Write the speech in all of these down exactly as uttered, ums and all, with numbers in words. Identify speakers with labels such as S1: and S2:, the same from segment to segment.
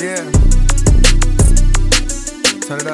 S1: Yeah. Turn it up.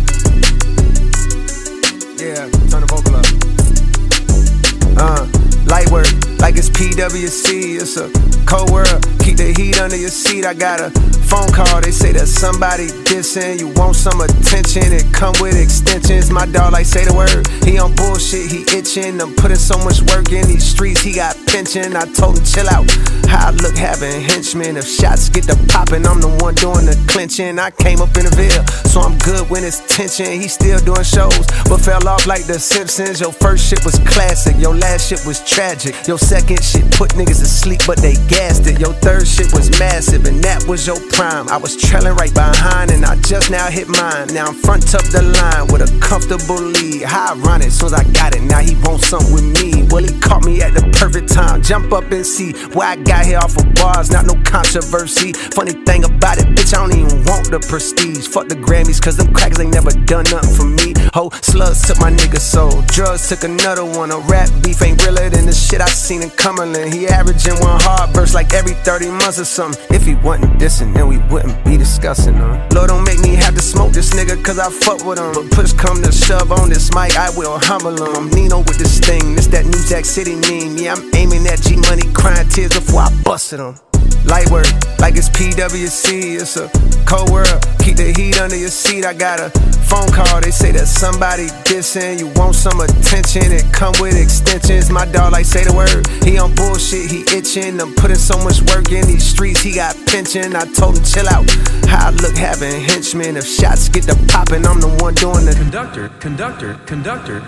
S1: Yeah, turn the vocal up. Uh, light work, like it's P W C. It's a cold world, keep the heat under your seat. I got a phone call, they say that somebody dissing. You want some attention, it come with extensions. My dog like say the word, he on bullshit, he itching. I'm putting so much work in these streets, he got pension. I told him chill out, how I look having henchmen. If shots get to popping, I'm the one doing the clinching. I came up in the Ville, so I'm good when it's tension. He still doing shows, but fell off like the Simpsons. Your first shit was classic, your last shit was tragic. Your second shit put niggas to sleep, but they gassed it. Your third shit was massive, and that was your prime. I was trailing right behind, and I just now hit mine. Now I'm front up the line with a comfortable lead. How ironic, soon as I got it, now he wants something with me. Well, he caught me at the perfect time. Jump up and see why I got here off of bars, not no controversy. Funny thing about it, bitch, I don't even want the prestige. Fuck the Grammys, cause them crackers ain't never done nothing for me. Ho, slugs took my nigga soul, drugs took another one. A rap beef ain't realer than the shit I seen in Cumberland. He averaging one hard verse like every thirty months or something. If he wasn't dissing, then we wouldn't be discussing him. Lord, don't make me have to smoke this nigga, cause I fuck with him. But push come to shove on this mic, I will humble him. I'm Nino with this thing, this that New Jack City meme. Yeah, I'm aiming at G-Money, crying tears before I busted him. Light work, like it's P W C. It's a cold world, keep the heat under your seat. I got a phone call, they say that somebody dissing. You want some attention, it come with extensions. My dog like say the word, he on bullshit, he itching. I'm putting so much work in these streets, he got pension. I told him chill out, how I look having henchmen. If shots get to popping, I'm the one doing the
S2: conductor, conductor, conductor.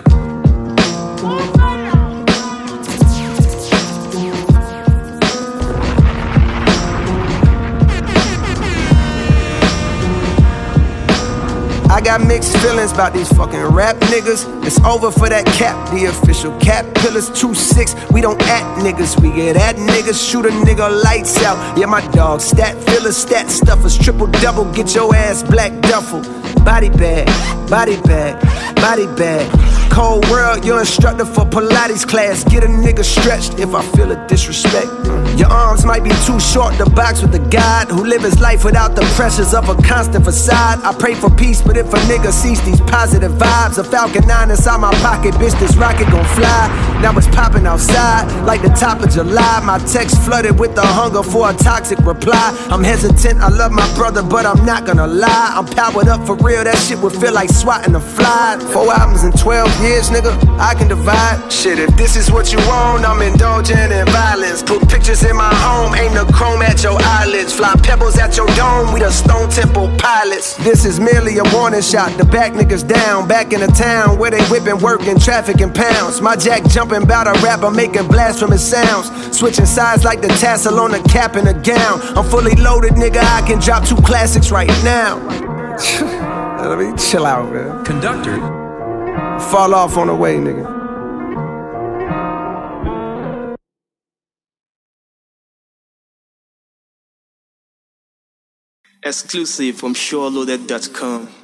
S1: I got mixed feelings about these fucking rap niggas. It's over for that cap, the official cap pillars. Two six, we don't act niggas, we get at niggas. Shoot a nigga lights out. Yeah, my dog, stat fillers, stat stuffers, triple double, get your ass black duffel. Body bag, body bag, body bag. Cold world, your instructor for Pilates class. Get a nigga stretched if I feel a disrespect. Your arms might be too short to box with a god who live his life without the pressures of a constant facade. I pray for peace, but if a nigga sees these positive vibes, a Falcon nine inside my pocket, bitch, this rocket gon' fly. Now it's popping outside like the top of July. My text flooded with the hunger for a toxic reply. I'm hesitant, I love my brother, but I'm not gonna lie. I'm powered up for real, that shit would feel like swatting a fly. Four albums in twelve years, nigga, I can divide. Shit, if this is what you want, I'm indulging in violence. Put pictures in my home, aim the chrome at your eyelids. Fly pebbles at your dome, we the Stone Temple pilots. This is merely a warning shot to back niggas down. Back in the town where they whipping, working, traffic in pounds. My jack jumping bout a rapper, making blasphemous sounds. Switching sides like the tassel on the cap and the gown. I'm fully loaded, nigga, I can drop two classics right now. Let me chill out, man.
S2: Conductor.
S1: Fall off on the way, nigga.
S3: Exclusive from SureLoaded dot com.